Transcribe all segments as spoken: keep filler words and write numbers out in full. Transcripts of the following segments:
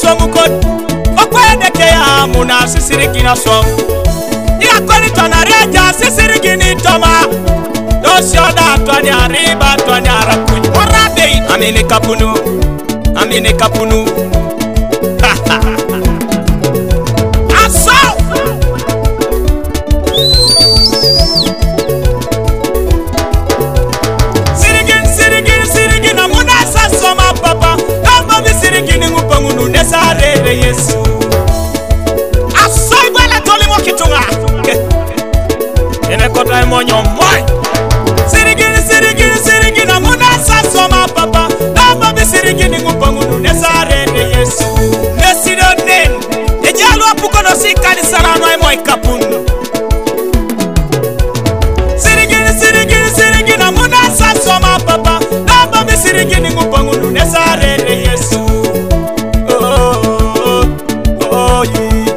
songu kon okwede ke ya muna sisiriki na songu ya koni tona reja sisiriki ni toma dosioda twani ariba twani arakuj orabe amini kapunu amini kapunu aso sirigin sirigin sirigin amuna sasoma papa kama mi sirigin ngupangunu nesarere Yesu aso ibala toli mo kitunga ene kota monyo moy sirigin sirigin sirigin amuna sasoma papa kama mi sirigin ngupangunu nesarere Yesu nesidonen ejalo apukono sikali salano ay moy kapunu sirigin sirigin sirigin amuna sasoma papa kama mi sirigin ngupangunu nesarere Yesu oh oh oh yeah.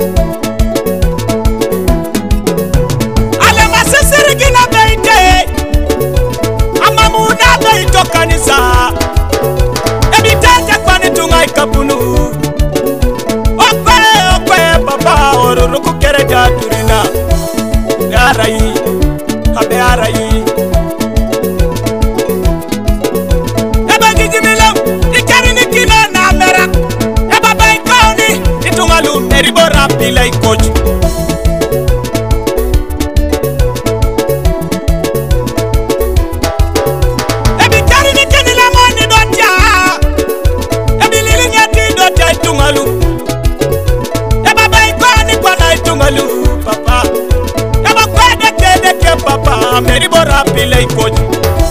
Ale masirigin abeite amamuna beito kanisa ebitete kwani tungai kapunu okwe okwe papa oruruku kereja turina arai habe arai eba gijimilam ikari nikina na mera eba baikoni itungalu meribora pila ikoji ebi kari nikini lamoni dotia ebi lilinyati dotia itungalu eba baikoni kwa na itungalu papa eba kwede kede ke papa meribora pila ikoji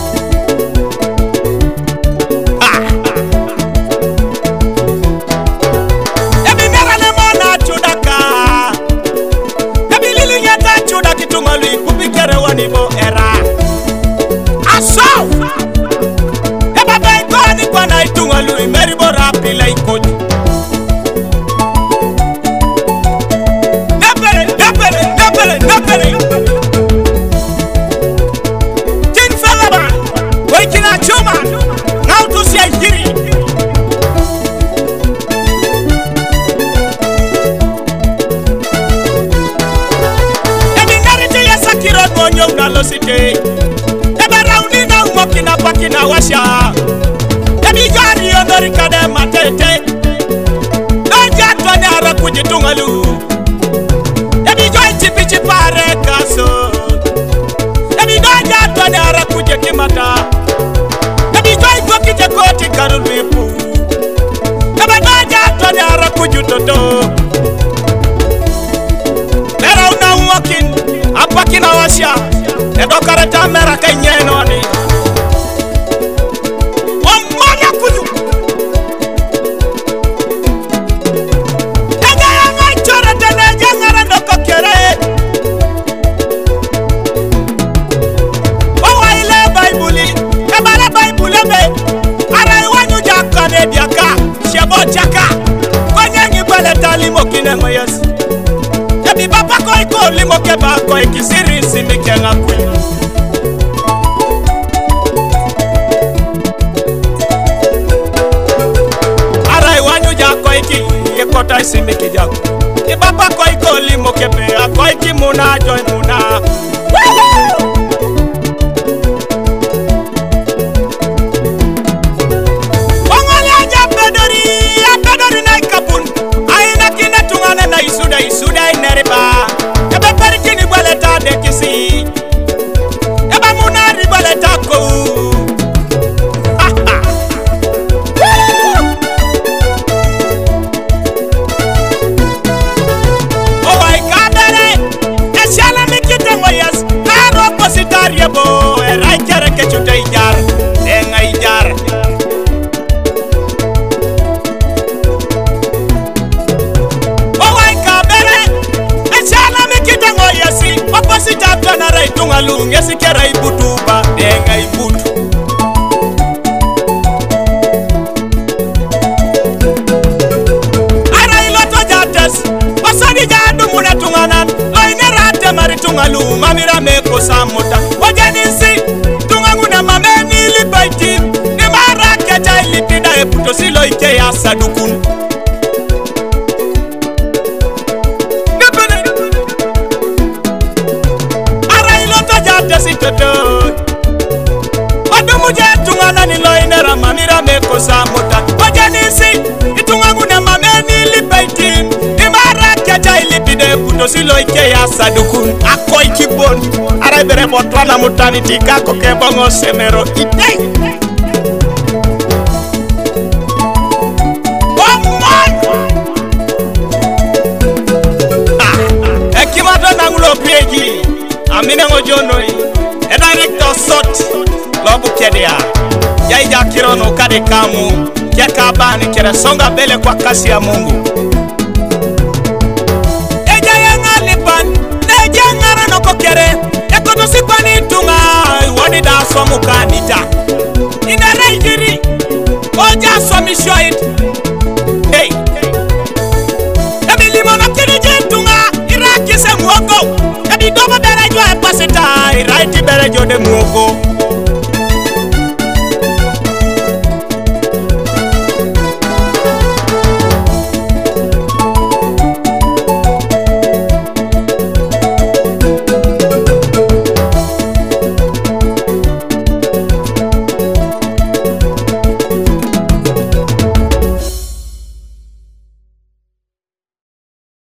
nibo era aso eba baikoni kwa na itungalu meribora pila ikoji nebere nebere nebere nebere tin falaba waikina chuma nautu si ajiri kirot monyo unalo site ebe rauni na umoki na paki na washa ebi gari yondori kade matete doja twani ara kujitungalu ebi joi chipi chipare kaso ebi doja twani ara kujekimata ebi joi kwa kije koti karulipu ebe doja twani ara kujutoto era una umoki apaki na washa edokare tamera kenyeno ni omanya kuju egaya ngachore tene jangara ndokokere owaile baibuli ebale baibule be ara wanyu jakane diaka shebo chaka konyengi bale talimo kinengo Yesu ebi papa koi ko limo ke ba koi kisiri simikenga kwe arai wanyu ja koi ki ye kota simike jako e papa koi ko limo ke be koi ki muna join muna ongole ja pedori ya pedori na kapun aina kine tungane na isuda isuda ineriba ebe perikini baleta de kisi ebe munari baleta ko oh I kadere eshala mikite moyas karo positarie bo era kere ke chute ijar enga ijar opposite atwana rai tungalu ngesi kera ibutuba denga ibutu ara iloto jates osadi jadu muna tunganan loine rate mari tungalu mamira meko samuta wajanisi tunganguna mameni libaiti ni mara keja ilipida eputo silo ike ya sadukun botwana mutani tikako ke bongo semero ite ekimado nangulo peji amine ngojono e director sot lobu kedia yaija kirono kade kamu keka bani kere songa bele kwa kasi ya Mungu eja yanga lipan neja ngara no kokere ekoto sipani tunga wadi da somu kanita